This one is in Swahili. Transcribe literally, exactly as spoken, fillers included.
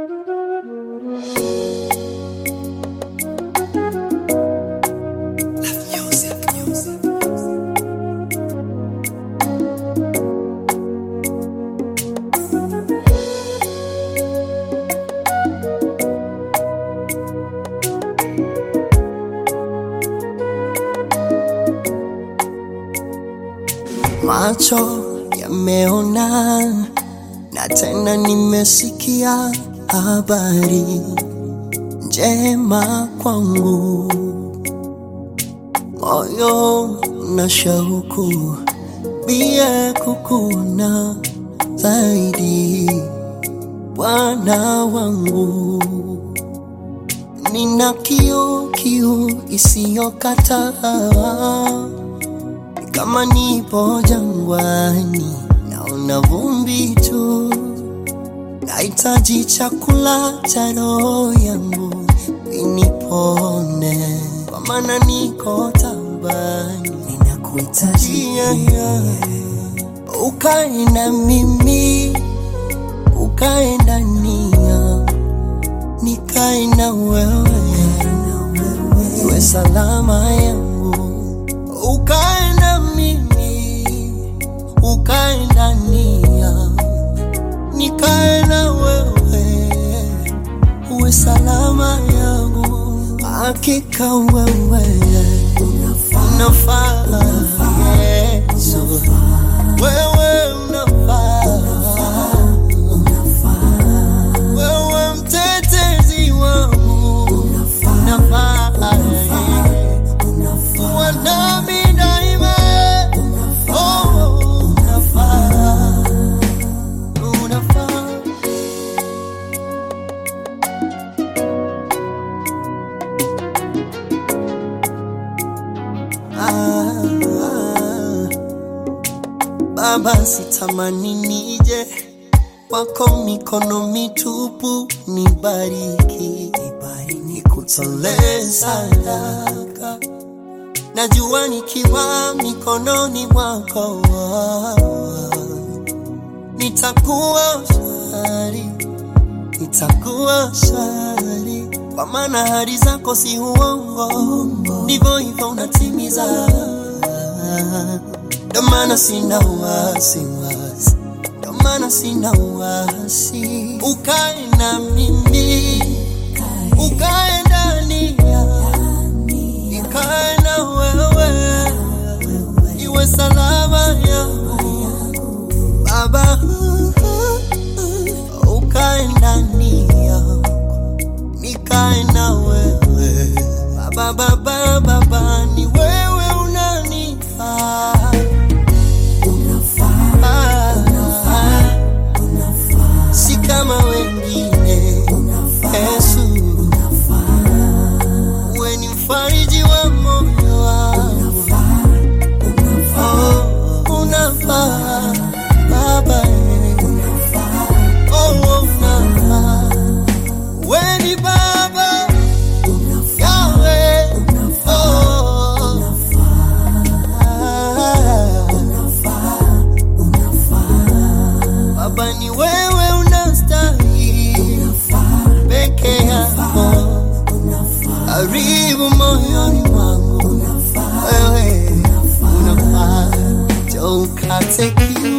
Macho yameona na tena nimesikia habari njema kwangu. Moyo una shauku bia kukuna zaidi, Bwana wangu. Nina kiu kiu isiyokataa, kama nipo jangwani naona vumbi tu. Nahitaji chakula cha roho yangu inipone, kwa maana niko taabani. Ninakuhitaji, yeah, yeah. Ukae na mimi, ukae ndani yangu, nikae na wewe, iwe salama yangu. Ukae na mimi, ukae ndani yangu, nikae na wewe, uwe salama yangu. Hakika wewe unafaa, Yesu, wewe unafaa, wewe mtetezi wangu unafaa, wanami daima, oh, unafaa, unafaa. Ah, ah. Baba, sitamani nije kwako mikono mitupu, nibariki, nikutolee sadaka. Najua nikiwa mikononi mwako nitakuwa shari, nitakuwa shari, kwa maana ahadi zako si uongo, ndivyo hivyo unatimiza. Ndio maana sina wasi wasi, ndio maana sina wasi. Ukae na mimi, ukae ndani yangu, nikae na wewe, iwe salama yangu. Baba, ukae ndani yangu, nikae na wewe. Baba, baba, baba, ni wewe unanifaa. Si kama wengine, Yesu, wewe ni mfariji wa moyo wangu. Oh, unafaa Baba, oh, unafaa. Wewe ni Baba Yahweh, oh, Baba, ni wewe unastahili peke yako. Karibu moyoni mwangu, wewe unafaa. Ukate kiu